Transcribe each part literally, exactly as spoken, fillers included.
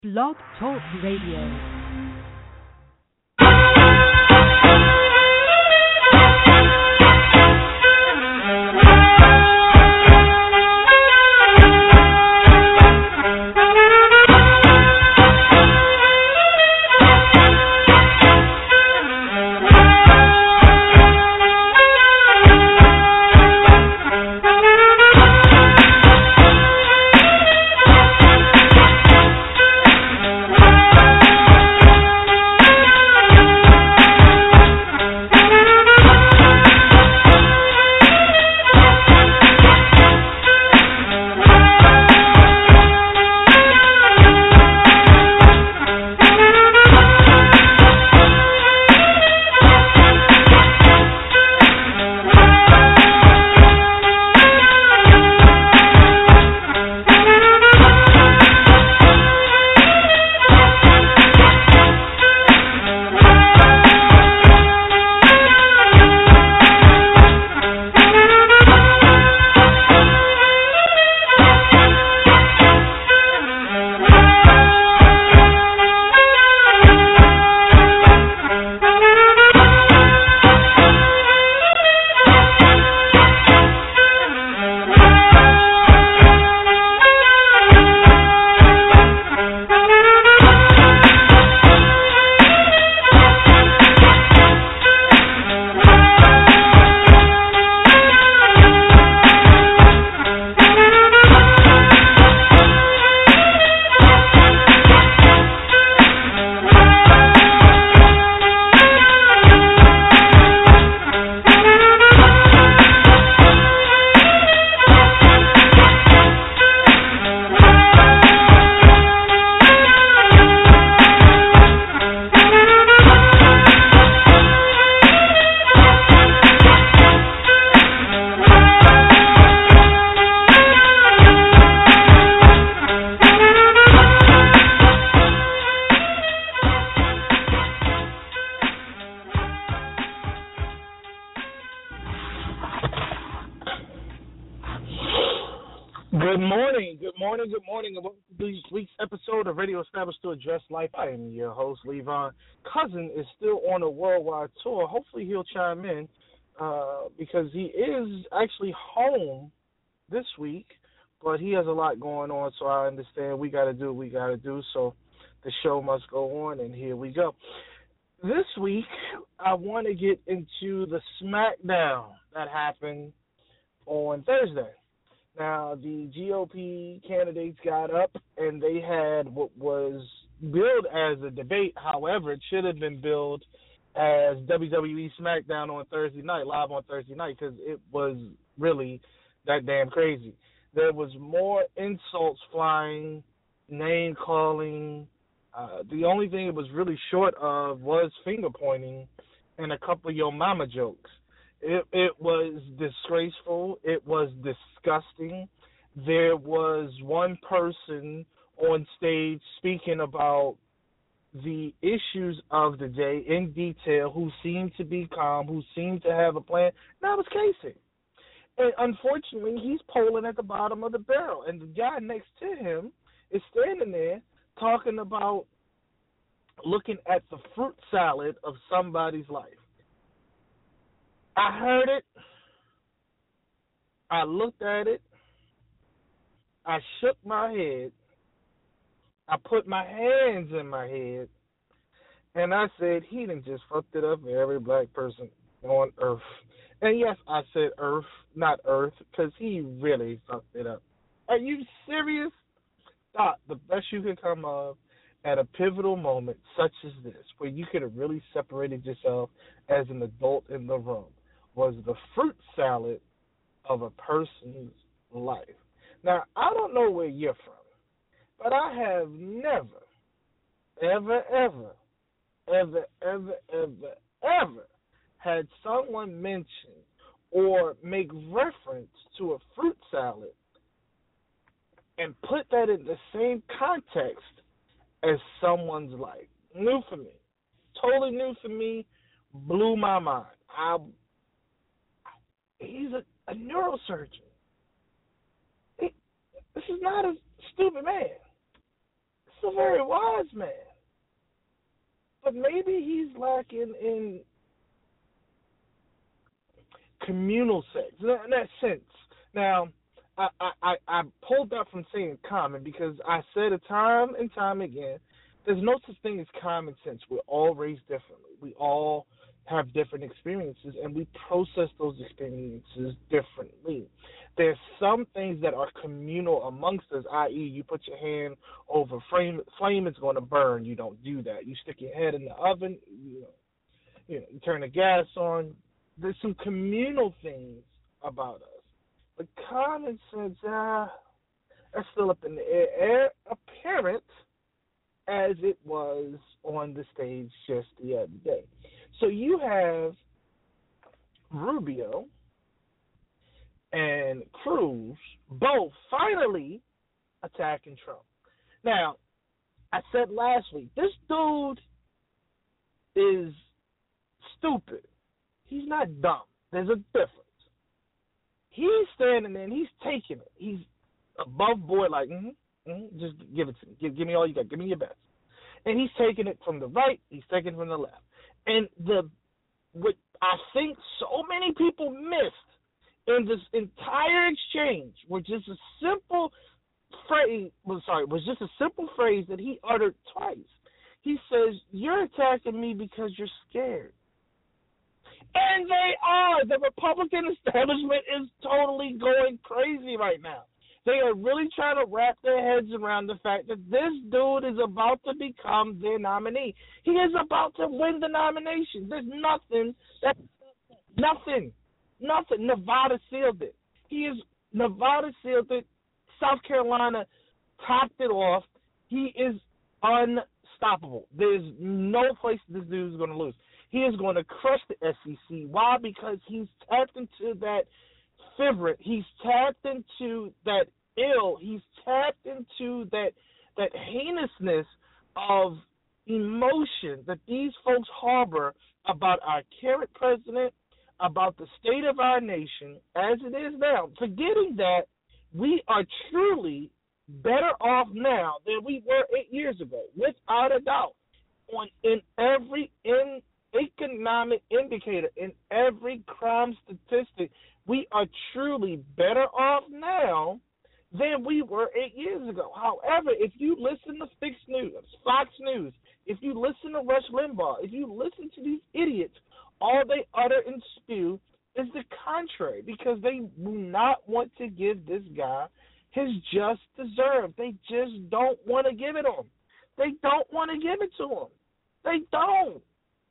Blog Talk Radio. Of Radio Established to Address Life. I am your host, Levon. Cousin is still on a worldwide tour. Hopefully he'll chime in uh, because he is actually home this week, but he has a lot going on, so I understand we got to do what we got to do, so the show must go on, and here we go. This week, I want to get into the SmackDown that happened on Thursday. Now, the G O P candidates got up, and they had what was billed as a debate. However, it should have been billed as W W E SmackDown on Thursday night, live on Thursday night, because it was really that damn crazy. There was more insults flying, name-calling. Uh, the only thing it was really short of was finger-pointing and a couple of your mama jokes. It, it was disgraceful. It was disgusting. There was one person on stage speaking about the issues of the day in detail who seemed to be calm, who seemed to have a plan. That was Casey. And unfortunately, he's polling at the bottom of the barrel. And the guy next to him is standing there talking about looking at the fruit salad of somebody's life. I heard it. I looked at it. I shook my head. I put my hands in my head. And I said, he done just fucked it up for every black person on earth. And yes, I said earth, not earth, because he really fucked it up. Are you serious? Thought the best you could come of at a pivotal moment such as this, where you could have really separated yourself as an adult in the room, was the fruit salad of a person's life. Now, I don't know where you're from, but I have never, ever, ever, ever, ever, ever, ever had someone mention or make reference to a fruit salad and put that in the same context as someone's life. New for me. Totally new for me. Blew my mind. I he's a, a neurosurgeon. He, this is not a stupid man. a very wise man. But maybe he's lacking in communal sex, in that, in that sense. Now, I, I, I pulled that from saying common because I said it time and time again, there's no such thing as common sense. We're all raised differently. We all have different experiences, and we process those experiences differently. There's some things that are communal amongst us, that is, you put your hand over flame, flame it's going to burn. You don't do that. You stick your head in the oven, you know, you, know, you turn the gas on. There's some communal things about us. But common sense, ah, that's still up in the air. Apparent as it was on the stage just the other day. So you have Rubio and Cruz both finally attacking Trump. Now, I said last week, this dude is stupid. He's not dumb. There's a difference. He's standing there and he's taking it. He's above board, like, mm-hmm, mm-hmm, just give it to me. Give, give me all you got. Give me your best. And he's taking it from the right. He's taking it from the left. And the what I think so many people missed in this entire exchange was just a simple phrase. Well, sorry, was just a simple phrase that he uttered twice. He says, "You're attacking me because you're scared." And they are. The Republican establishment is totally going crazy right now. They are really trying to wrap their heads around the fact that this dude is about to become their nominee. He is about to win the nomination. There's nothing that nothing, nothing. Nevada sealed it. He is Nevada sealed it. South Carolina topped it off. He is unstoppable. There's no place this dude is going to lose. He is going to crush the S E C. Why? Because he's tapped into that favorite. He's tapped into that ill. He's tapped into that that heinousness of emotion that these folks harbor about our current president, about the state of our nation as it is now, forgetting that we are truly better off now than we were eight years ago, without a doubt, on in every in economic indicator, in every crime statistic. We are truly better off now than we were eight years ago. However, if you listen to Fox News, Fox News, if you listen to Rush Limbaugh, if you listen to these idiots, all they utter and spew is the contrary, because they do not want to give this guy his just deserve. They just don't want to give it to him. They don't want to give it to him. They don't.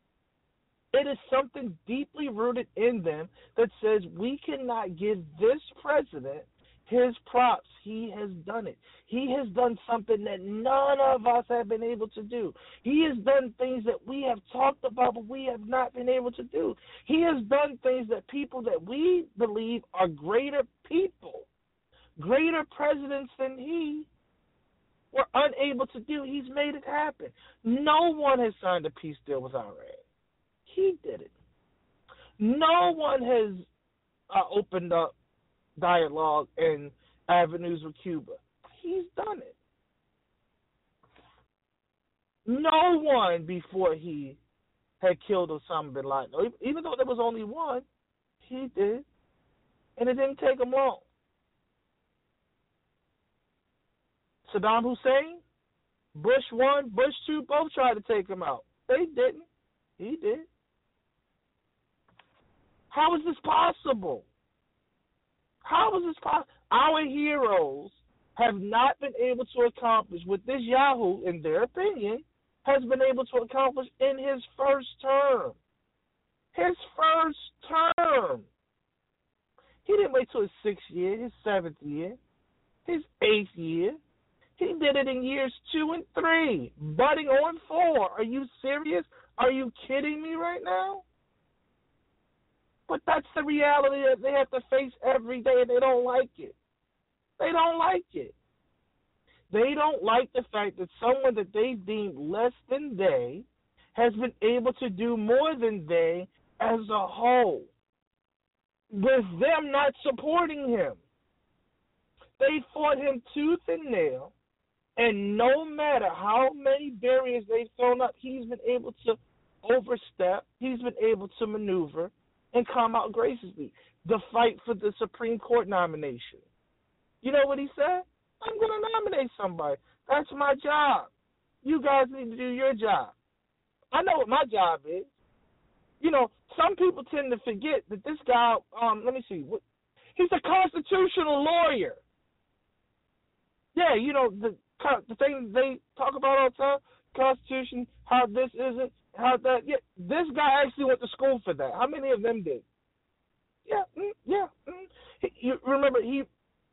It is something deeply rooted in them that says we cannot give this president his props. He has done it. He has done something that none of us have been able to do. He has done things that we have talked about, but we have not been able to do. He has done things that people that we believe are greater people, greater presidents than he, were unable to do. He's made it happen. No one has signed a peace deal with Iran. He did it. No one has uh, opened up dialogue and avenues with Cuba. He's done it. No one before he had killed Osama bin Laden. Even though there was only one, he did. And it didn't take him long. Saddam Hussein, Bush one, Bush two, both tried to take him out. They didn't. He did. How is this possible? How is this possible? Our heroes have not been able to accomplish what this Yahoo, in their opinion, has been able to accomplish in his first term. His first term. He didn't wait till his sixth year, his seventh year, his eighth year. He did it in years two and three, budding on four. Are you serious? Are you kidding me right now? But that's the reality that they have to face every day, and they don't like it. They don't like it. They don't like the fact that someone that they deem less than they has been able to do more than they as a whole, with them not supporting him. They fought him tooth and nail And no matter how many barriers they've thrown up, he's been able to overstep. He's been able to maneuver and come out graciously. The fight for the Supreme Court nomination. You know what he said? I'm going to nominate somebody. That's my job. You guys need to do your job. I know what my job is. You know, some people tend to forget that this guy, um, let me see, what, he's a constitutional lawyer. Yeah, you know, the the thing they talk about all the time, Constitution, how this isn't, how that, yeah, this guy actually went to school for that. How many of them did? Yeah, mm, yeah. Mm. He, you remember, he,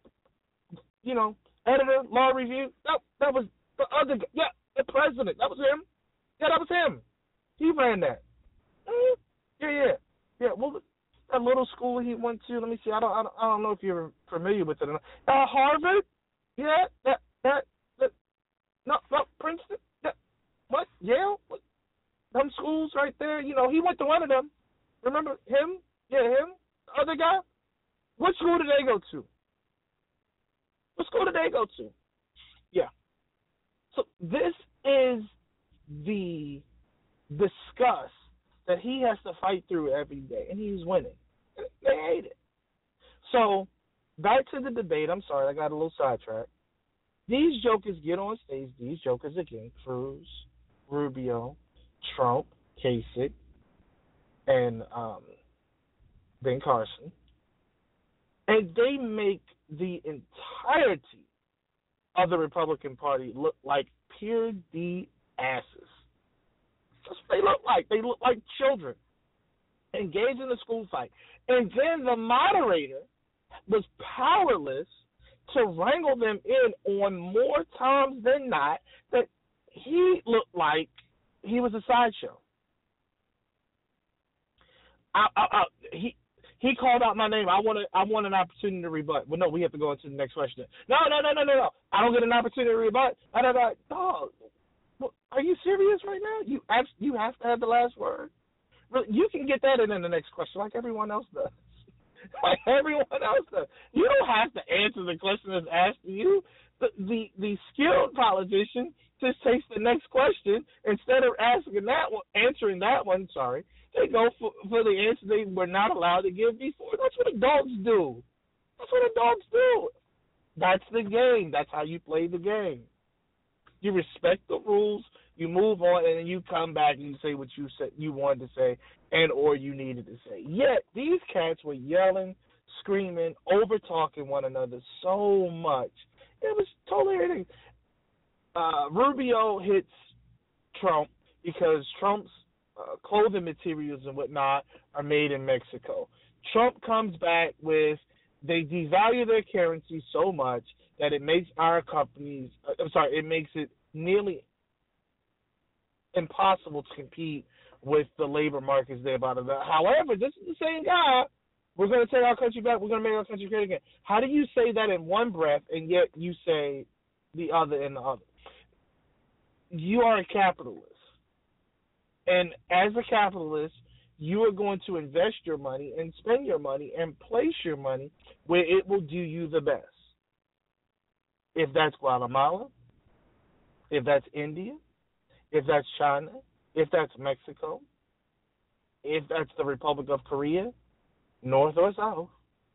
you know, editor, law review, that, that was the other guy. Yeah, the president, that was him. Yeah, that was him. He ran that. Mm. Yeah, yeah. Yeah, well, that little school he went to, let me see, I don't I don't, I don't know if you're familiar with it or not. Uh, Harvard, yeah, that, that, that, no, no, Princeton, that, what, Yale, what, them schools right there, you know, he went to one of them. Remember him? Yeah, him, the other guy. What school did they go to? What school did they go to? Yeah. So this is the disgust that he has to fight through every day, and he's winning. They hate it. So back to the debate. I'm sorry, I got a little sidetracked. These jokers get on stage. These jokers again: Cruz, Rubio, Trump, Kasich, and um, Ben Carson, and they make the entirety of the Republican Party look like pure D asses. That's what they look like. They look like children engaged in a school fight. And then the moderator was powerless to wrangle them in on more times than not that he looked like he was a sideshow. I, I, I, he he called out my name. I want a, I want an opportunity to rebut. Well, no, we have to go into the next question. No, no, no, no, no, no. I don't get an opportunity to rebut. I don't know. Dog. Well, are you serious right now? You have, you have to have the last word. Really, you can get that in in the next question, like everyone else does. Like everyone else does. You don't have to answer the question that's asked to you. The the, the skilled politician just takes the next question instead of asking that one, answering that one. Sorry, they go for, for the answer they were not allowed to give before. That's what adults do. That's what adults do. That's the game. That's how you play the game. You respect the rules, you move on, and then you come back and you say what you said you wanted to say and or you needed to say. Yet these cats were yelling, screaming, over talking one another so much. It was totally ridiculous. Uh, Rubio hits Trump because Trump's uh, clothing materials and whatnot are made in Mexico. Trump comes back with they devalue their currency so much that it makes our companies, I'm sorry, it makes it nearly impossible to compete with the labor markets they're about to. However, this is the same guy. We're going to take our country back. We're going to make our country great again. How do you say that in one breath and yet you say the other in the other? You are a capitalist. And as a capitalist, you are going to invest your money and spend your money and place your money where it will do you the best. If that's Guatemala, if that's India, if that's China, if that's Mexico, if that's the Republic of Korea, North or South,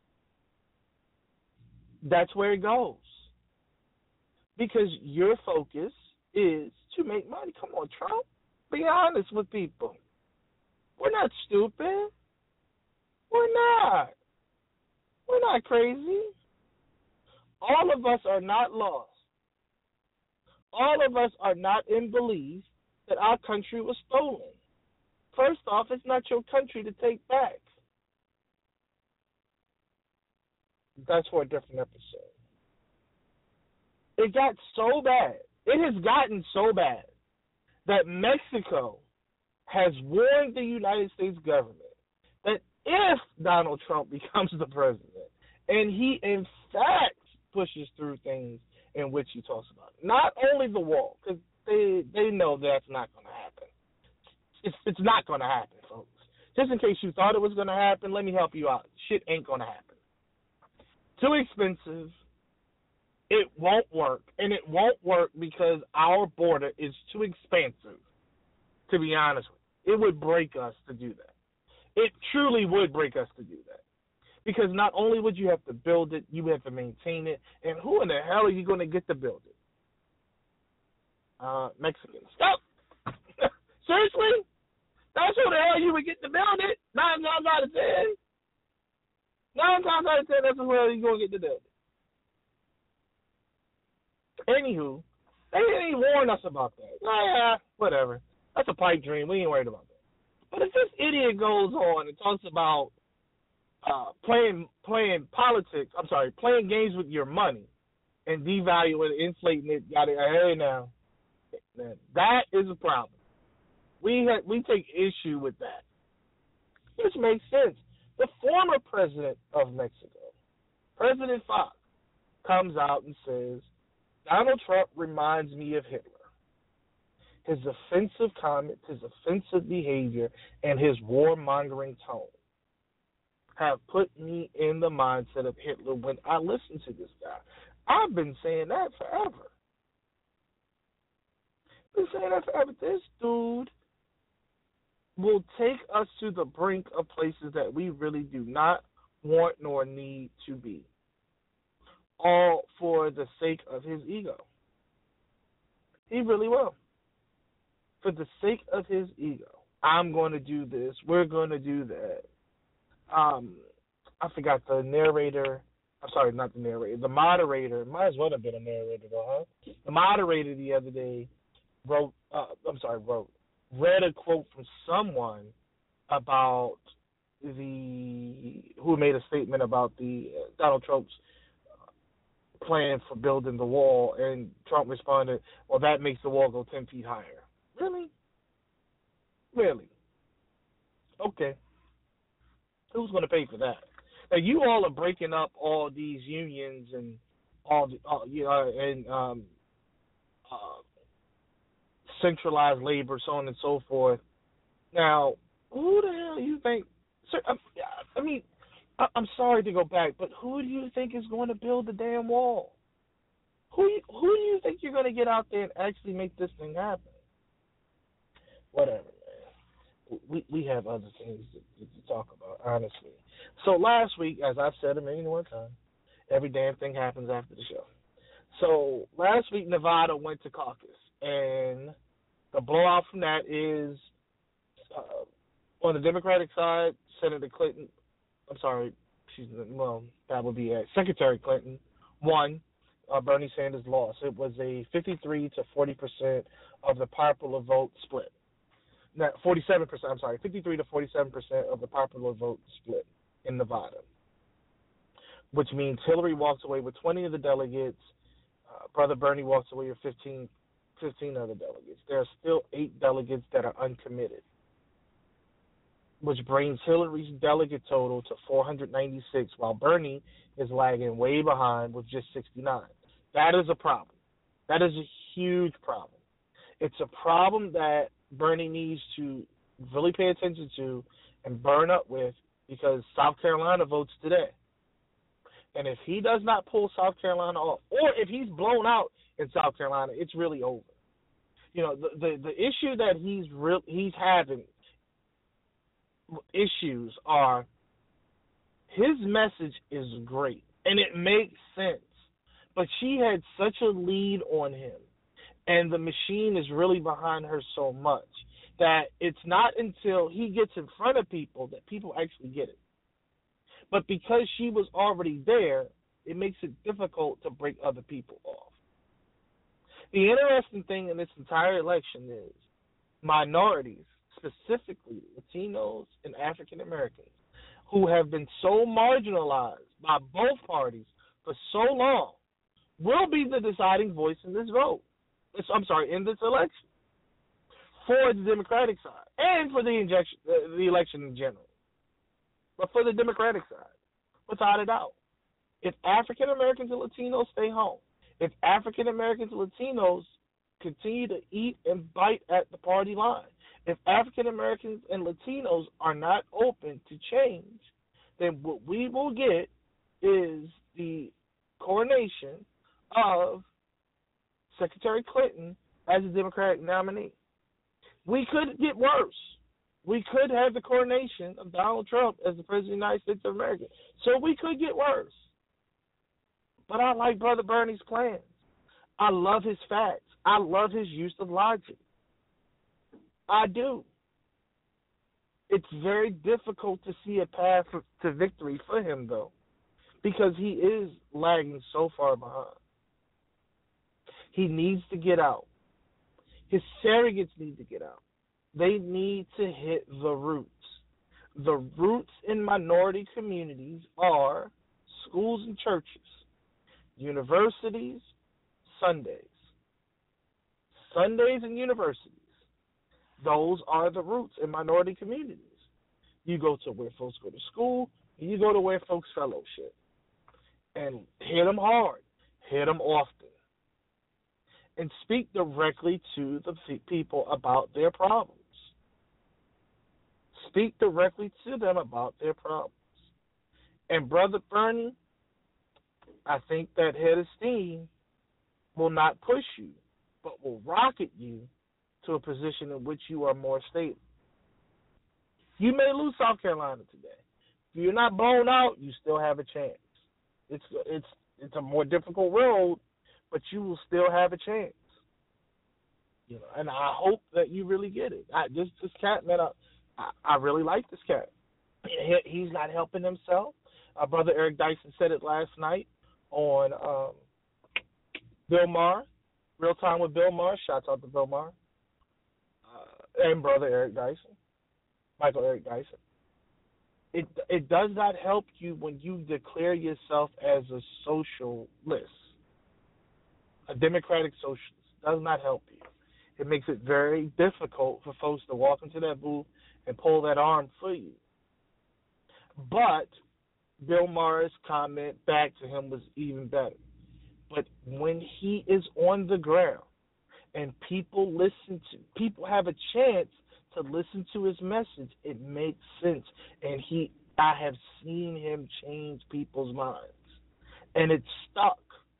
that's where it goes. Because your focus is to make money. Come on, Trump. Be honest with people. We're not stupid. We're not. We're not crazy. All of us are not lost. All of us are not in belief that our country was stolen. First off, it's not your country to take back. That's for a different episode. It got so bad. It has gotten so bad that Mexico has warned the United States government that if Donald Trump becomes the president, and he in fact pushes through things in which he talks about, not only the wall, because they they know that's not going to happen. It's it's not going to happen, folks. Just in case you thought it was going to happen, let me help you out. Shit ain't going to happen. Too expensive. It won't work. And it won't work because our border is too expansive, to be honest with you. It would break us to do that. It truly would break us to do that. Because not only would you have to build it, you have to maintain it. And who in the hell are you going to get to build it? Uh, Mexicans. Stop! Seriously? That's who the hell you would get to build it. Nine times out of ten. Nine times out of ten, that's who the hell you're going to get to build it. Anywho, they didn't even warn us about that. Oh, yeah, whatever. That's a pipe dream. We ain't worried about that. But if this idiot goes on and talks about uh, playing playing politics, I'm sorry, playing games with your money and devaluing it, inflating it, got it, hey now, that is a problem. We ha- we take issue with that, which makes sense. The former president of Mexico, President Fox, comes out and says, Donald Trump reminds me of Hitler. His offensive comments, his offensive behavior, and his warmongering tone have put me in the mindset of Hitler when I listen to this guy. I've been saying that forever. I've been saying that forever. This dude will take us to the brink of places that we really do not want nor need to be, all for the sake of his ego. He really will. For the sake of his ego. I'm going to do this. We're going to do that. Um, I forgot the narrator. I'm sorry, not the narrator. The moderator. Might as well have been a narrator, though, huh? The moderator the other day wrote, uh, I'm sorry, wrote, read a quote from someone about the, who made a statement about the uh, Donald Trump's plan for building the wall, and Trump responded, well, that makes the wall go ten feet higher. Really? Really? Okay. Who's going to pay for that? Now, you all are breaking up all these unions and all the, uh, you know, and um, uh, centralized labor, so on and so forth. Now, who the hell you think? Sir, I mean, I'm sorry to go back, but who do you think is going to build the damn wall? Who who do you think you're going to get out there and actually make this thing happen? Whatever, man. We we have other things to, to talk about, honestly. So last week, as I've said a million more times, every damn thing happens after the show. So last week, Nevada went to caucus, and the blowout from that is uh, on the Democratic side, Senator Clinton. I'm sorry, she's well, that would be uh, Secretary Clinton won. Uh, Bernie Sanders lost. It was a fifty-three to forty percent of the popular vote split. Now, forty-seven percent, I'm sorry, fifty-three to forty-seven percent of the popular vote split in Nevada, which means Hillary walks away with twenty of the delegates. Uh, Brother Bernie walks away with fifteen, fifteen other delegates. There are still eight delegates that are uncommitted, which brings Hillary's delegate total to four hundred ninety-six, while Bernie is lagging way behind with just sixty-nine. That is a problem. That is a huge problem. It's a problem that Bernie needs to really pay attention to and burn up with, because South Carolina votes today. And if he does not pull South Carolina off, or if he's blown out in South Carolina, it's really over. You know, the the, the issue that he's real he's having issues are, his message is great and it makes sense, but she had such a lead on him, and the machine is really behind her so much that it's not until he gets in front of people that people actually get it. But because she was already there, it makes it difficult to break other people off. The interesting thing in this entire election is minorities, specifically Latinos and African Americans, who have been so marginalized by both parties for so long, will be the deciding voice in this vote. I'm sorry, in this election, for the Democratic side and for the injection, uh, the election in general. But for the Democratic side, without a doubt, if African Americans and Latinos stay home, if African Americans and Latinos continue to eat and bite at the party line, if African Americans and Latinos are not open to change, then what we will get is the coronation of Secretary Clinton as a Democratic nominee. We could get worse. We could have the coronation of Donald Trump as the President of the United States of America. So we could get worse. But I like Brother Bernie's plans. I love his facts. I love his use of logic. I do. It's very difficult to see a path to victory for him, though, because he is lagging so far behind. He needs to get out. His surrogates need to get out. They need to hit the roots. The roots in minority communities are schools and churches, universities, Sundays. Sundays and universities. Those are the roots in minority communities. You go to where folks go to school, and you go to where folks fellowship. And hit them hard. Hit them often. And speak directly to the people about their problems. Speak directly to them about their problems. And Brother Bernie, I think that head of steam will not push you, but will rocket you to a position in which you are more stable. You may lose South Carolina today. If you're not blown out, you still have a chance. It's it's it's a more difficult road, but you will still have a chance. You know, and I hope that you really get it. I, this this cat, man, I, I, I really like this cat. He, he's not helping himself. Uh, Brother Eric Dyson said it last night on um, Bill Maher, Real Time with Bill Maher. Shouts out to Bill Maher. Uh, and Brother Eric Dyson, Michael Eric Dyson. It it does not help you when you declare yourself as a socialist, a democratic socialist. Does not help you. It makes it very difficult for folks to walk into that booth and pull that arm for you. But Bill Maher's comment back to him was even better. But when he is on the ground and people listen to, people have a chance to listen to his message, it makes sense. And he, I have seen him change people's minds. And it's stuck.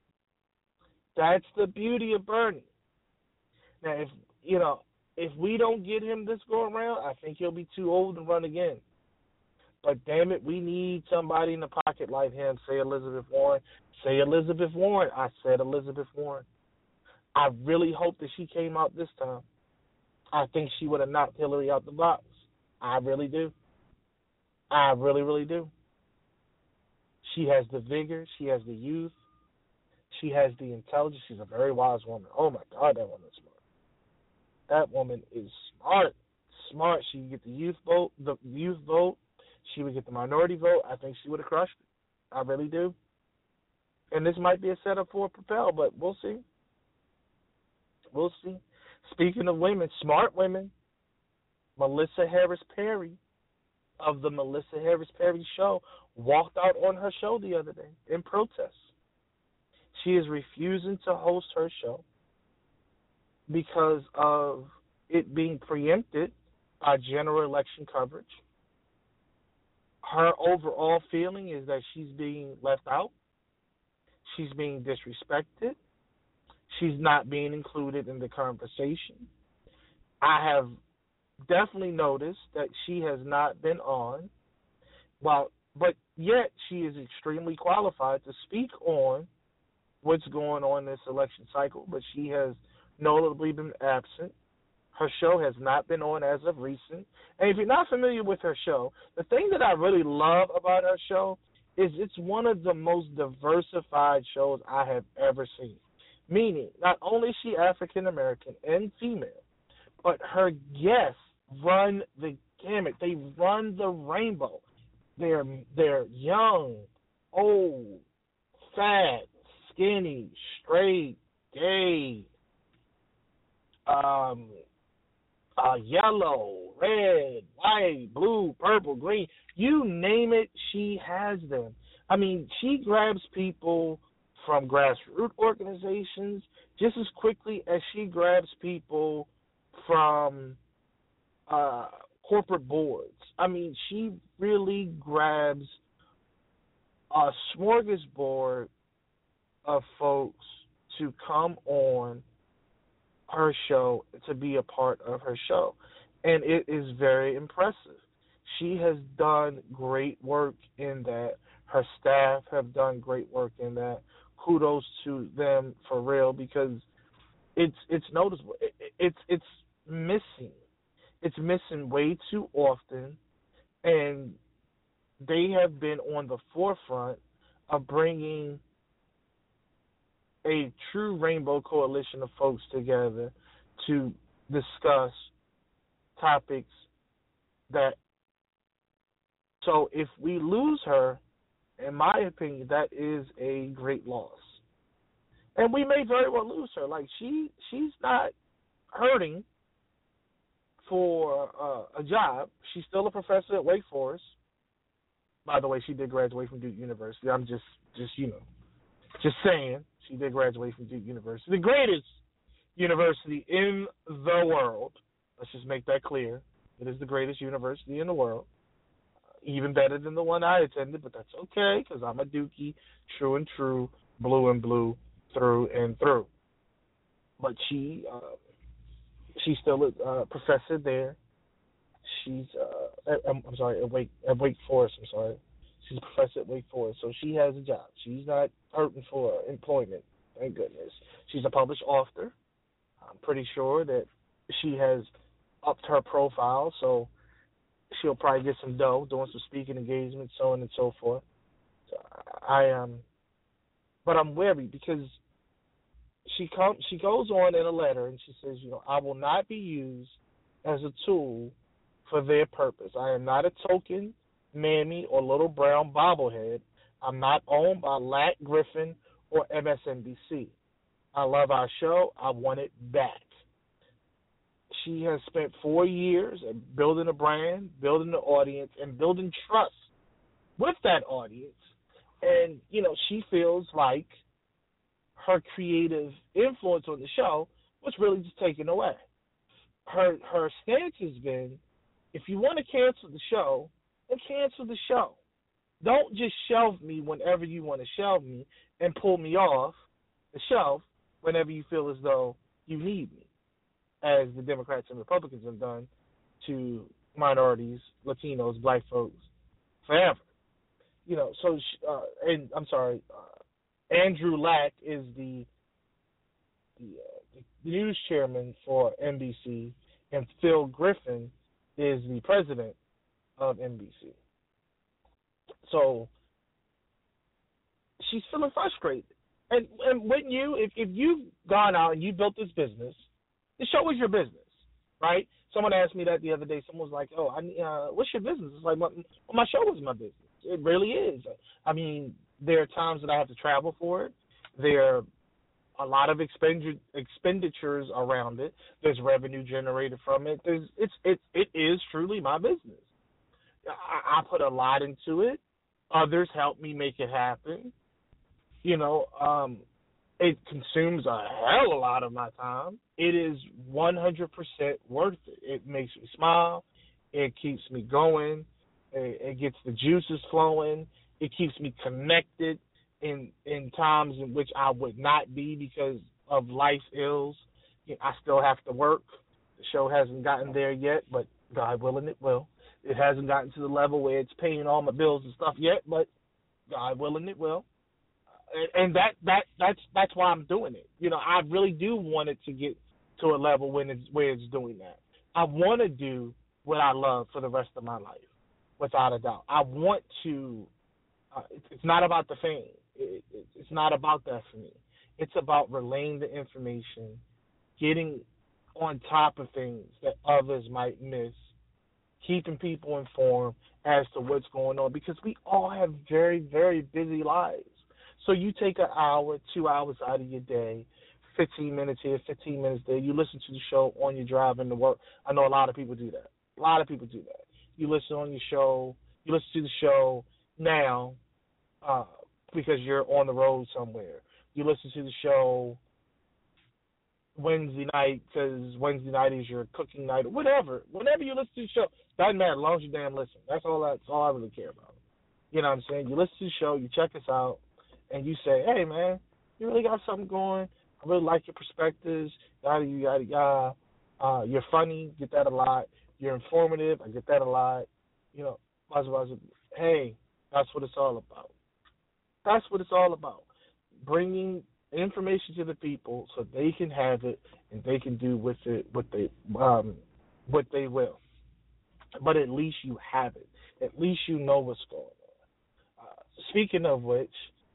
That's the beauty of Bernie. Now, if, you know, if we don't get him this go around, I think he'll be too old to run again. But damn it, we need somebody in the pocket like him. Say Elizabeth Warren. Say Elizabeth Warren. I said Elizabeth Warren. I really hope that she came out this time. I think she would have knocked Hillary out the box. I really do. I really, really do. She has the vigor. She has the youth. She has the intelligence. She's a very wise woman. Oh, my God, that woman is smart. That woman is smart. Smart. She would get the youth vote. The youth vote. She would get the minority vote. I think she would have crushed it. I really do. And this might be a setup for a Propel, but we'll see. We'll see. Speaking of women, smart women, Melissa Harris Perry of the Melissa Harris Perry Show walked out on her show the other day in protest. She is refusing to host her show because of it being preempted by general election coverage. Her overall feeling is that she's being left out. She's being disrespected. She's not being included in the conversation. I have definitely noticed that she has not been on, well, but yet she is extremely qualified to speak on what's going on in this election cycle, but she has notably been absent. Her show has not been on as of recent. And if you're not familiar with her show, the thing that I really love about her show is it's one of the most diversified shows I have ever seen. Meaning, not only is she African-American and female, but her guests run the gamut. They run the rainbow. They're, they're young, old, fat, skinny, straight, gay, um, uh, yellow, red, white, blue, purple, green. You name it, she has them. I mean, she grabs people from grassroots organizations just as quickly as she grabs people from uh, corporate boards. I mean, she really grabs a smorgasbord of folks to come on her show to be a part of her show. And it is very impressive. She has done great work in that. Her staff have done great work in that. Kudos to them for real, because it's it's noticeable. It, it's it's missing. It's missing way too often, and they have been on the forefront of bringing a true rainbow coalition of folks together to discuss topics that. So if we lose her, in my opinion, that is a great loss. And we may very well lose her. Like, she she's not hurting for uh, a job. She's still a professor at Wake Forest. By the way, she did graduate from Duke University. I'm just, just you know, just saying. She did graduate from Duke University, the greatest university in the world. Let's just make that clear. It is the greatest university in the world. Even better than the one I attended, but that's okay, because I'm a Dookie, true and true, blue and blue, through and through. But she, uh, she's still a uh, professor there. She's, uh, at, I'm, I'm sorry, at Wake, at Wake Forest, I'm sorry. She's a professor at Wake Forest, so she has a job. She's not hurting for employment, thank goodness. She's a published author. I'm pretty sure that she has upped her profile, so she'll probably get some dough, doing some speaking engagements, so on and so forth. So I am, um, but I'm wary because she comes, she goes on in a letter and she says, you know, I will not be used as a tool for their purpose. I am not a token mammy or little brown bobblehead. I'm not owned by Lack Griffin or M S N B C. I love our show. I want it back. She has spent four years building a brand, building the audience, and building trust with that audience. And, you know, she feels like her creative influence on the show was really just taken away. Her her stance has been, if you want to cancel the show, then cancel the show. Don't just shelve me whenever you want to shelve me and pull me off the shelf whenever you feel as though you need me, as the Democrats and Republicans have done to minorities, Latinos, black folks, forever. You know, so, uh, and I'm sorry, uh, Andrew Lack is the, the, uh, the news chairman for N B C, and Phil Griffin is the president of N B C. So she's feeling frustrated. And, and wouldn't you, if, if you've gone out and you built this business, the show is your business, right? Someone asked me that the other day. Someone was like, oh, I, uh, what's your business? It's like, well, my show is my business. It really is. I mean, there are times that I have to travel for it. There are a lot of expenditure, expenditures around it. There's revenue generated from it. There's, it's, it, it is truly my business. I, I put a lot into it. Others help me make it happen. You know, um, it consumes a hell of a lot of my time. It is one hundred percent worth it. It makes me smile. It keeps me going. It, it gets the juices flowing. It keeps me connected in in times in which I would not be because of life's ills. You know, I still have to work. The show hasn't gotten there yet, but God willing, it will. It hasn't gotten to the level where it's paying all my bills and stuff yet, but God willing, it will. And that, that that's that's why I'm doing it. You know, I really do want it to get to a level when it's where it's doing that. I want to do what I love for the rest of my life, without a doubt. I want to. Uh, it's not about the fame. It, it, it's not about that for me. It's about relaying the information, getting on top of things that others might miss, keeping people informed as to what's going on, because we all have very, very busy lives. So you take an hour, two hours out of your day, fifteen minutes here, fifteen minutes there. You listen to the show on your drive into work. I know a lot of people do that. A lot of people do that. You listen on your show. You listen to the show now uh, because you're on the road somewhere. You listen to the show Wednesday night because Wednesday night is your cooking night or whatever. Whenever you listen to the show, doesn't matter as long as you damn listen. That's all. That's all I really care about. You know what I'm saying? You listen to the show. You check us out. And you say, hey, man, you really got something going. I really like your perspectives, yada, yada, yada. Uh, you're funny, get that a lot. You're informative, I get that a lot. You know, blah, blah, blah. Hey, that's what it's all about. That's what it's all about. Bringing information to the people so they can have it and they can do with it what they um what they will. But at least you have it. At least you know what's going on. Uh, speaking of which,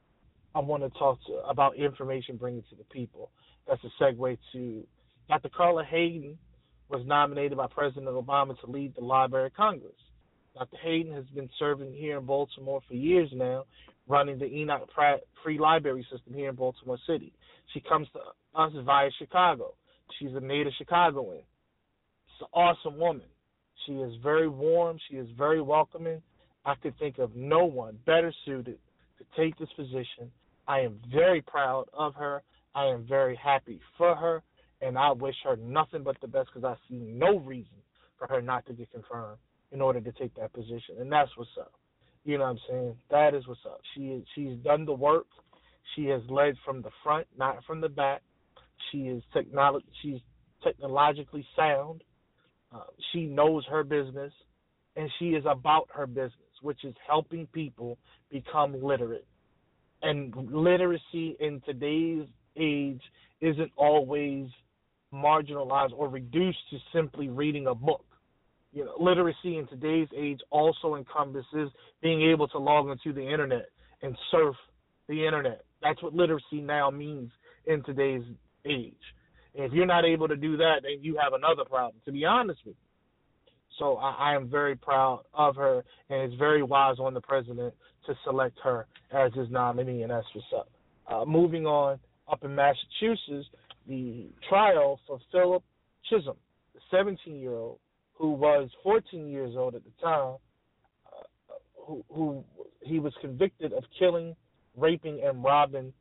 I want to talk to, about information bringing to the people. That's a segue to Doctor Carla Hayden was nominated by President Obama to lead the Library of Congress. Doctor Hayden has been serving here in Baltimore for years now, running the Enoch Pratt Free Library System here in Baltimore City. She comes to us via Chicago. She's a native Chicagoan. She's an awesome woman. She is very warm. She is very welcoming. I could think of no one better suited to take this position. I am very proud of her. I am very happy for her, and I wish her nothing but the best because I see no reason for her not to get confirmed in order to take that position, and that's what's up. You know what I'm saying? That is what's up. She is, she's done the work. She has led from the front, not from the back. She is technolo- She's technologically sound. Uh, she knows her business, and she is about her business, which is helping people become literate. And literacy in today's age isn't always marginalized or reduced to simply reading a book. You know, literacy in today's age also encompasses being able to log into the internet and surf the internet. That's what literacy now means in today's age. And if you're not able to do that, then you have another problem, to be honest with you. So I, I am very proud of her, and it's very wise on the president to select her as his nominee, and that's what's up. Uh, moving on, up in Massachusetts, the trial for Philip Chisholm, the seventeen-year-old, who was fourteen years old at the time, uh, who, who he was convicted of killing, raping, and robbing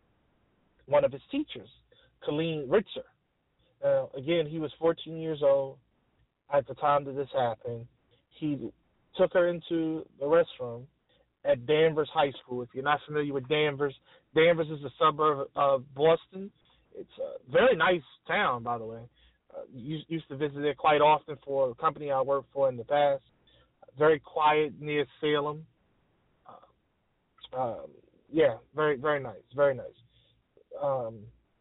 one of his teachers, Colleen Ritzer. Uh, again, he was fourteen years old at the time that this happened. He took her into the restroom at Danvers High School. If you're not familiar with Danvers, Danvers is a suburb of Boston. It's a very nice town, by the way. Uh, used, used to visit there quite often for a company I worked for in the past. Very quiet near Salem. Uh, um, yeah, very very nice, very nice. Um,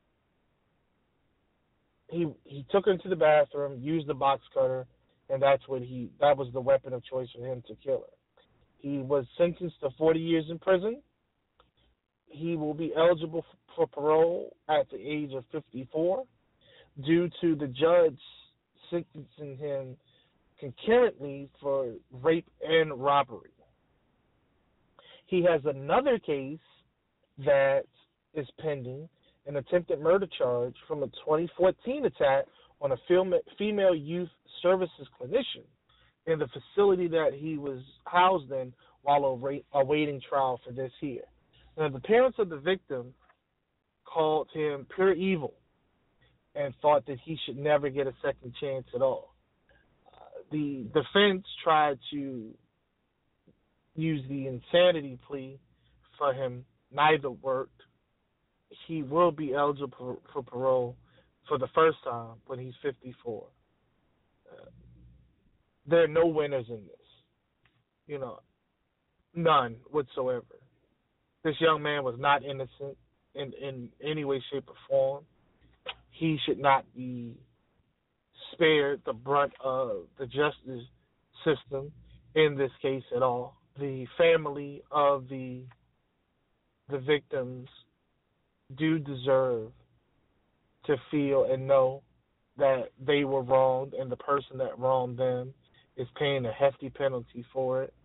he he took her into the bathroom, used the box cutter, and that's what he that was the weapon of choice for him to kill her. He was sentenced to forty years in prison. He will be eligible for parole at the age of fifty-four due to the judge sentencing him concurrently for rape and robbery. He has another case that is pending, an attempted murder charge from a twenty fourteen attack on a female youth services clinician in the facility that he was housed in while awaiting trial for this year. Now, the parents of the victim called him pure evil and thought that he should never get a second chance at all. Uh, the defense tried to use the insanity plea for him. Neither worked. He will be eligible for, for parole for the first time when he's fifty-four. Uh, there are no winners in this. You know, none whatsoever. This young man was not innocent in, in any way, shape, or form. He should not be spared the brunt of the justice system in this case at all. The family of the the victims do deserve to feel and know that they were wronged and the person that wronged them is paying a hefty penalty for it.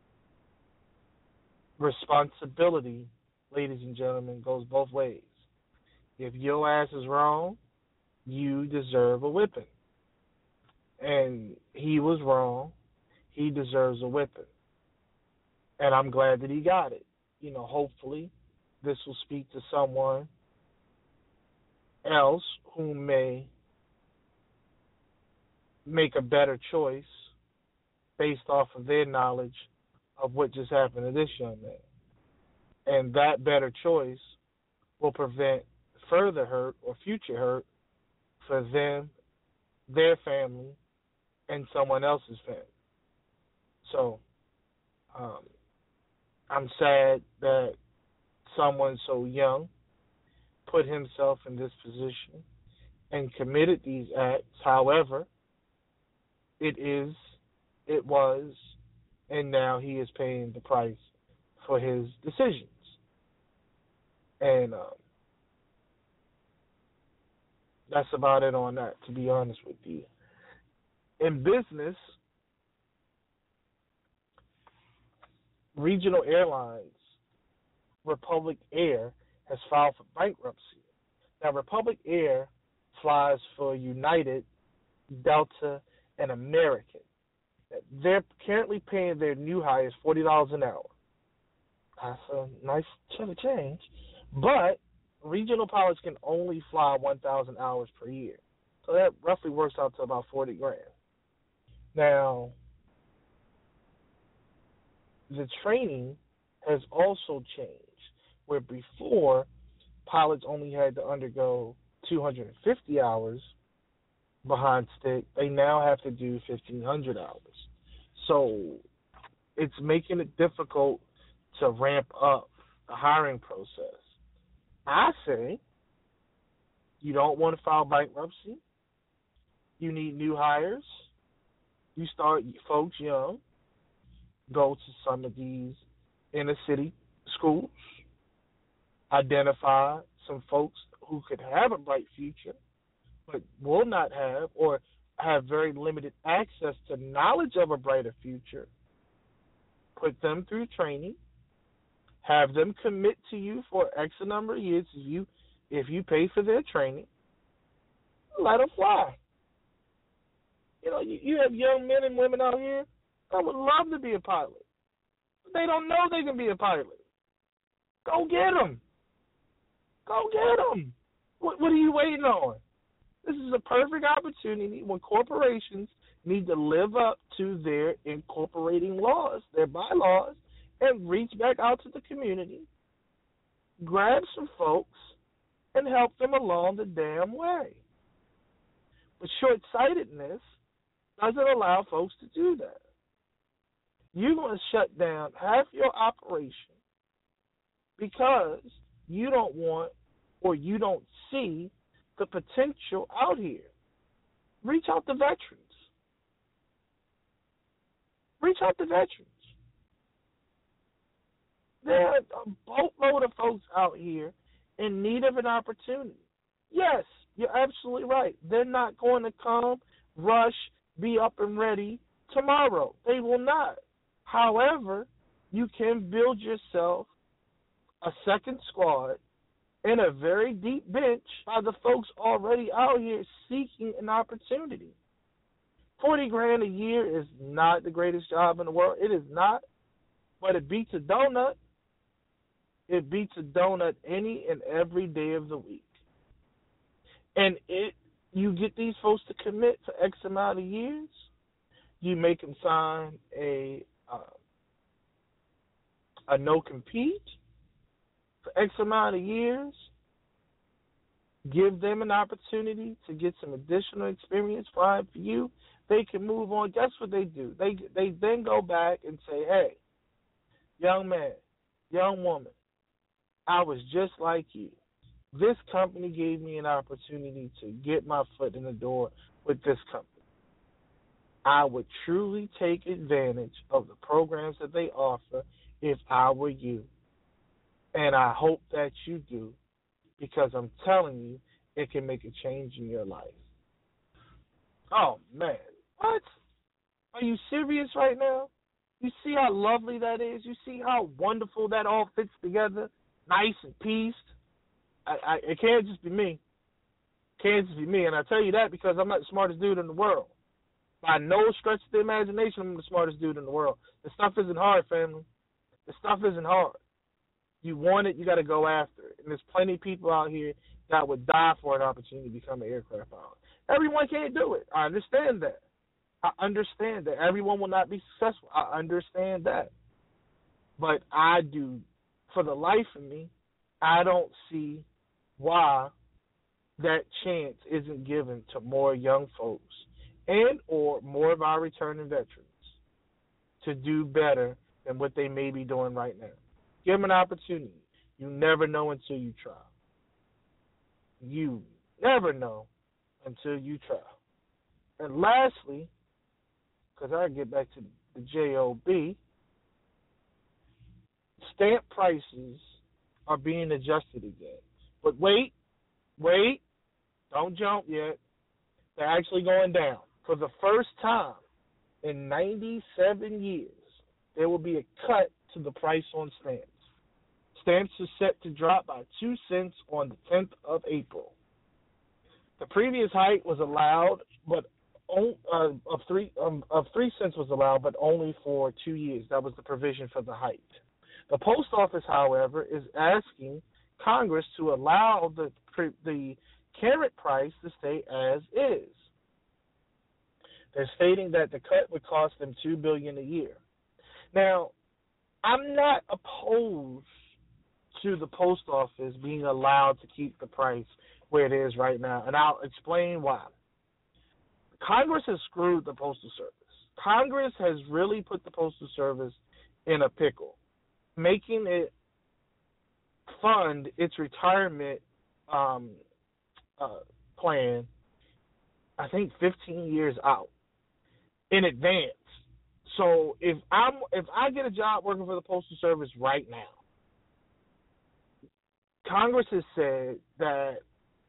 Responsibility, ladies and gentlemen, goes both ways. If your ass is wrong, you deserve a whipping. And he was wrong. He deserves a whipping. And I'm glad that he got it. You know, hopefully this will speak to someone else who may make a better choice based off of their knowledge of what just happened to this young man. And that better choice will prevent further hurt or future hurt for them, their family, and someone else's family. So um, I'm sad that someone so young put himself in this position and committed these acts. However, it is, it was, and now he is paying the price for his decisions. And um, that's about it on that, to be honest with you. In business, regional airlines, Republic Air, has filed for bankruptcy. Now, Republic Air flies for United, Delta, and American. They're currently paying their new hires forty dollars an hour. That's a nice chunk of change. But regional pilots can only fly one thousand hours per year. So that roughly works out to about forty grand. Now, the training has also changed, where before pilots only had to undergo two hundred fifty hours behind stick, they now have to do fifteen hundred hours. So it's making it difficult to ramp up the hiring process. I say you don't want to file bankruptcy. You need new hires. You start folks young. Go to some of these inner city schools. Identify some folks who could have a bright future but will not have or have very limited access to knowledge of a brighter future. Put them through training. Have them commit to you for X number of years if you if you pay for their training. Let them fly. You know, you, you have young men and women out here that would love to be a pilot. But they don't know they can be a pilot. Go get them. Go get them. What, what are you waiting on? This is a perfect opportunity when corporations need to live up to their incorporating laws, their bylaws, and reach back out to the community, grab some folks, and help them along the damn way. But short-sightedness doesn't allow folks to do that. You're going to shut down half your operation because you don't want or you don't see the potential out here. Reach out to veterans. Reach out to veterans. There are a boatload of folks out here in need of an opportunity. Yes, you're absolutely right. They're not going to come, rush, be up and ready tomorrow. They will not. However, you can build yourself a second squad and a very deep bench by the folks already out here seeking an opportunity. Forty grand a year is not the greatest job in the world. It is not, but it beats a donut. It beats a donut any and every day of the week. And it, you get these folks to commit for X amount of years. You make them sign a uh, a no compete for X amount of years. Give them an opportunity to get some additional experience. Fine for you. They can move on. Guess what they do? They they then go back and say, hey, young man, young woman, I was just like you. This company gave me an opportunity to get my foot in the door with this company. I would truly take advantage of the programs that they offer if I were you. And I hope that you do, because I'm telling you, it can make a change in your life. Oh, man. What? Are you serious right now? You see how lovely that is? You see how wonderful that all fits together? Nice and pieced? I, I, it can't just be me. It can't just be me. And I tell you that because I'm not the smartest dude in the world. By no stretch of the imagination, I'm the smartest dude in the world. The stuff isn't hard, family. The stuff isn't hard. You want it, you got to go after it. And there's plenty of people out here that would die for an opportunity to become an aircraft pilot. Everyone can't do it. I understand that. I understand that. Everyone will not be successful. I understand that. But I do, for the life of me, I don't see why that chance isn't given to more young folks and or more of our returning veterans to do better than what they may be doing right now. Give them an opportunity. You never know until you try. You never know until you try. And lastly, because I get back to the J O B, stamp prices are being adjusted again. But wait, wait, don't jump yet. They're actually going down. For the first time in ninety-seven years, there will be a cut to the price on stamps. Stamps are set to drop by two cents on the tenth of April. The previous hike was allowed, but uh, of three um, of three cents was allowed, but only for two years. That was the provision for the hike. The post office, however, is asking Congress to allow the the current price to stay as is. They're stating that the cut would cost them two billion dollars a year. Now, I'm not opposed to the post office being allowed to keep the price where it is right now, and I'll explain why. Congress has screwed the Postal Service. Congress has really put the Postal Service in a pickle, making it fund its retirement um, uh, plan, I think fifteen years out in advance. So if I'm if I get a job working for the Postal Service right now, Congress has said that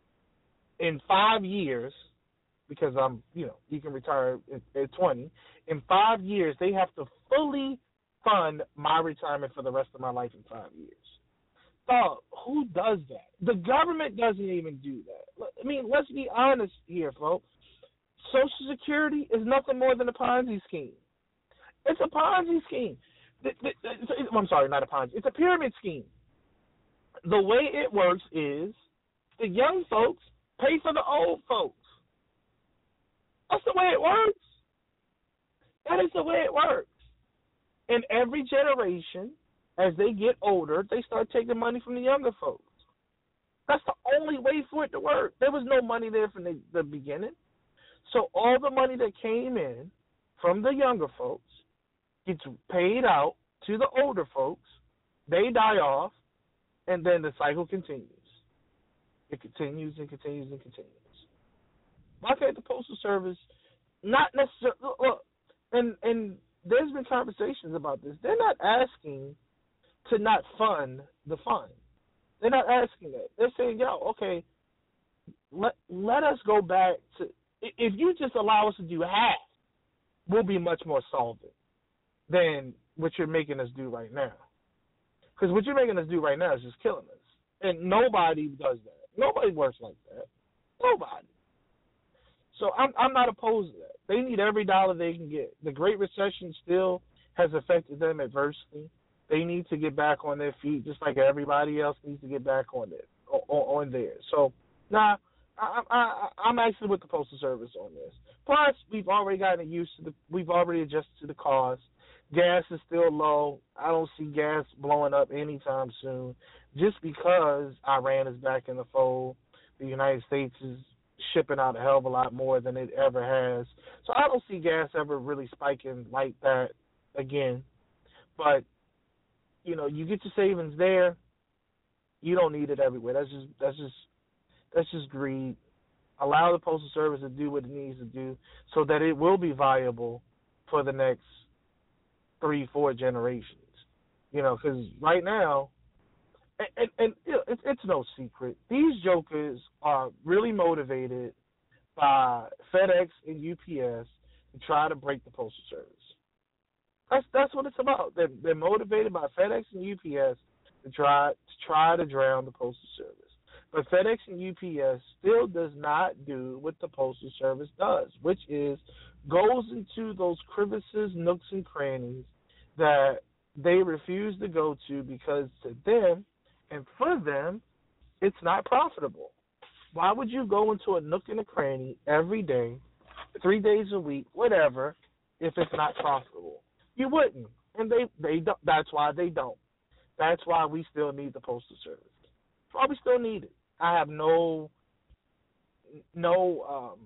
in five years, because I'm you know you can retire at, at twenty, in five years they have to fully fund my retirement for the rest of my life in five years. Dog, who does that? The government doesn't even do that. I mean, let's be honest here, folks. Social Security is nothing more than a Ponzi scheme. It's a Ponzi scheme. I'm sorry, not a Ponzi. It's a pyramid scheme. The way it works is the young folks pay for the old folks. That's the way it works. That is the way it works. And every generation, as they get older, they start taking money from the younger folks. That's the only way for it to work. There was no money there from the, the beginning. So all the money that came in from the younger folks gets paid out to the older folks. They die off, and then the cycle continues. It continues and continues and continues. Why can't the Postal Service not necessarily look? And and there's been conversations about this. They're not asking to not fund the fund. They're not asking that. They're saying, yo, okay, let let us go back to. If you just allow us to do half, we'll be much more solvent than what you're making us do right now. Because what you're making us do right now is just killing us. And nobody does that. Nobody works like that. Nobody. So I'm I'm not opposed to that. They need every dollar they can get. The Great Recession still has affected them adversely. They need to get back on their feet just like everybody else needs to get back on it, on, on theirs. So, nah. I, I, I'm actually with the Postal Service on this. Plus, we've already gotten used to the. We've already adjusted to the cost. Gas is still low. I don't see gas blowing up anytime soon. Just because Iran is back in the fold, the United States is shipping out a hell of a lot more than it ever has. So I don't see gas ever really spiking like that again. But you know, you get your savings there. You don't need it everywhere. That's just that's just. That's just greed. Allow the Postal Service to do what it needs to do so that it will be viable for the next three, four generations. You know, because right now, and, and, and you know, it's, it's no secret, these jokers are really motivated by FedEx and U P S to try to break the Postal Service. That's that's what it's about. They're, they're motivated by FedEx and U P S to try to try to drown the Postal Service. But FedEx and U P S still does not do what the Postal Service does, which is goes into those crevices, nooks, and crannies that they refuse to go to because to them and for them, it's not profitable. Why would you go into a nook and a cranny every day, three days a week, whatever, if it's not profitable? You wouldn't, and they they don't. That's why they don't. That's why we still need the Postal Service. That's why we still need it. I have no no um,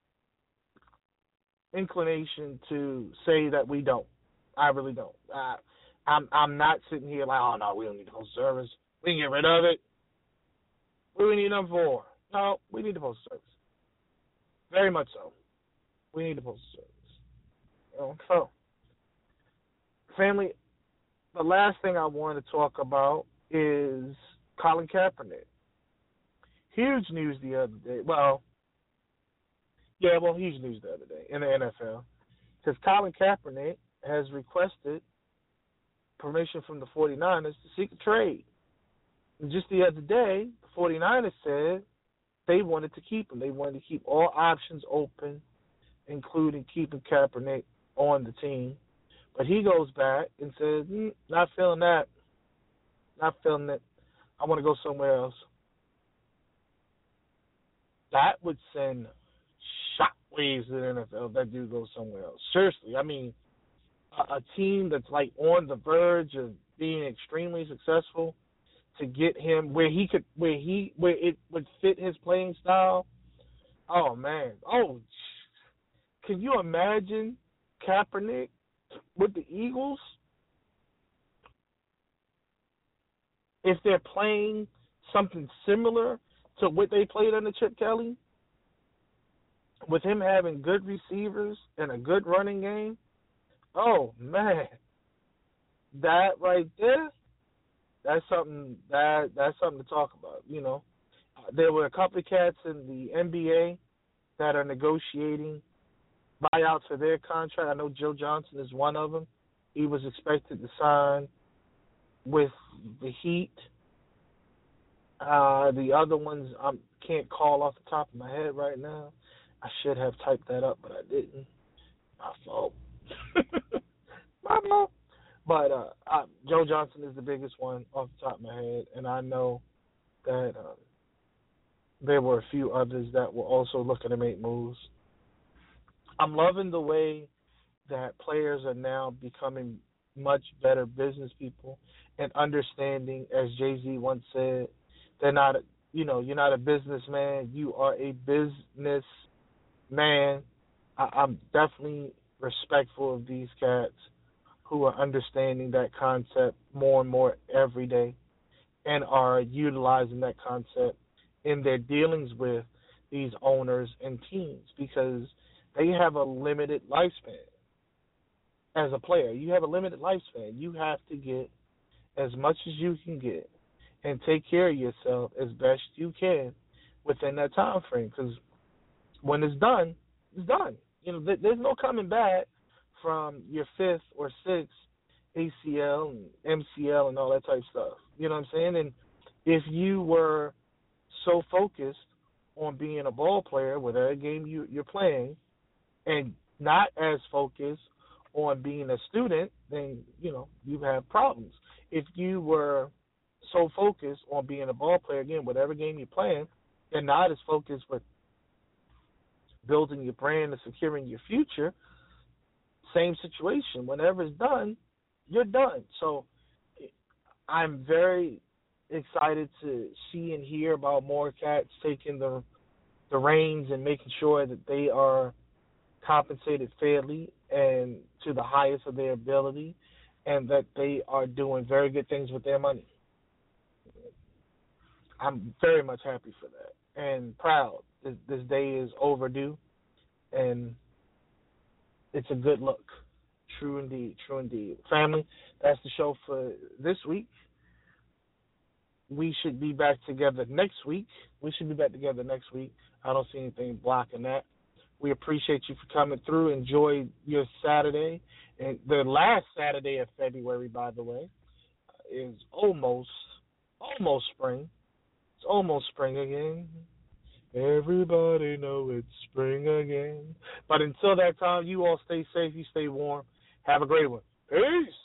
inclination to say that we don't. I really don't. I, I'm I'm not sitting here like, oh no, we don't need the postal service. We can get rid of it. What do we need them for? No, we need the postal service. Very much so. We need the postal service. You know, so, family, the last thing I want to talk about is Colin Kaepernick. Huge news the other day. Well, yeah, well, huge news the other day in the N F L. Because Colin Kaepernick has requested permission from the 49ers to seek a trade. And just the other day, the 49ers said they wanted to keep him. They wanted to keep all options open, including keeping Kaepernick on the team. But he goes back and says, mm, not feeling that. Not feeling it. I want to go somewhere else. That would send shockwaves to the N F L if that dude goes somewhere else. Seriously, I mean, a, a team that's like on the verge of being extremely successful, to get him where he could, where he, where it would fit his playing style. Oh man, oh, can you imagine Kaepernick with the Eagles if they're playing something similar to what they played under Chip Kelly, with him having good receivers and a good running game? Oh man, that right there, that's something that that's something to talk about. You know, uh, there were a couple of cats in the N B A that are negotiating buyouts for their contract. I know Joe Johnson is one of them. He was expected to sign with the Heat. Uh, the other ones I can't call off the top of my head right now. I should have typed that up, but I didn't. My fault. My fault. But uh, I, Joe Johnson is the biggest one off the top of my head, and I know that um, there were a few others that were also looking to make moves. I'm loving the way that players are now becoming much better business people and understanding, as Jay-Z once said, they're not, you know, you're not a businessman, you are a business man. I, I'm definitely respectful of these cats who are understanding that concept more and more every day and are utilizing that concept in their dealings with these owners and teams, because they have a limited lifespan. As a player, you have a limited lifespan. You have to get as much as you can get and take care of yourself as best you can within that time frame, because when it's done, it's done. You know, there's no coming back from your fifth or sixth A C L and M C L and all that type of stuff. You know what I'm saying? And if you were so focused on being a ball player, whatever game you, you're playing, and not as focused on being a student, then, you know, you have problems. If you were so focused on being a ball player, again, whatever game you're playing, and not as focused with building your brand and securing your future, same situation. Whenever it's done, you're done. So I'm very excited to see and hear about more cats taking the the reins and making sure that they are compensated fairly and to the highest of their ability, and that they are doing very good things with their money. I'm very much happy for that and proud. This, this day is overdue, and it's a good look. True indeed, true indeed. Family, that's the show for this week. We should be back together next week. We should be back together next week. I don't see anything blocking that. We appreciate you for coming through. Enjoy your Saturday. And the last Saturday of February, by the way, is almost, almost spring. It's almost spring again. Everybody know it's spring again. But until that time, you all stay safe. You stay warm. Have a great one. Peace.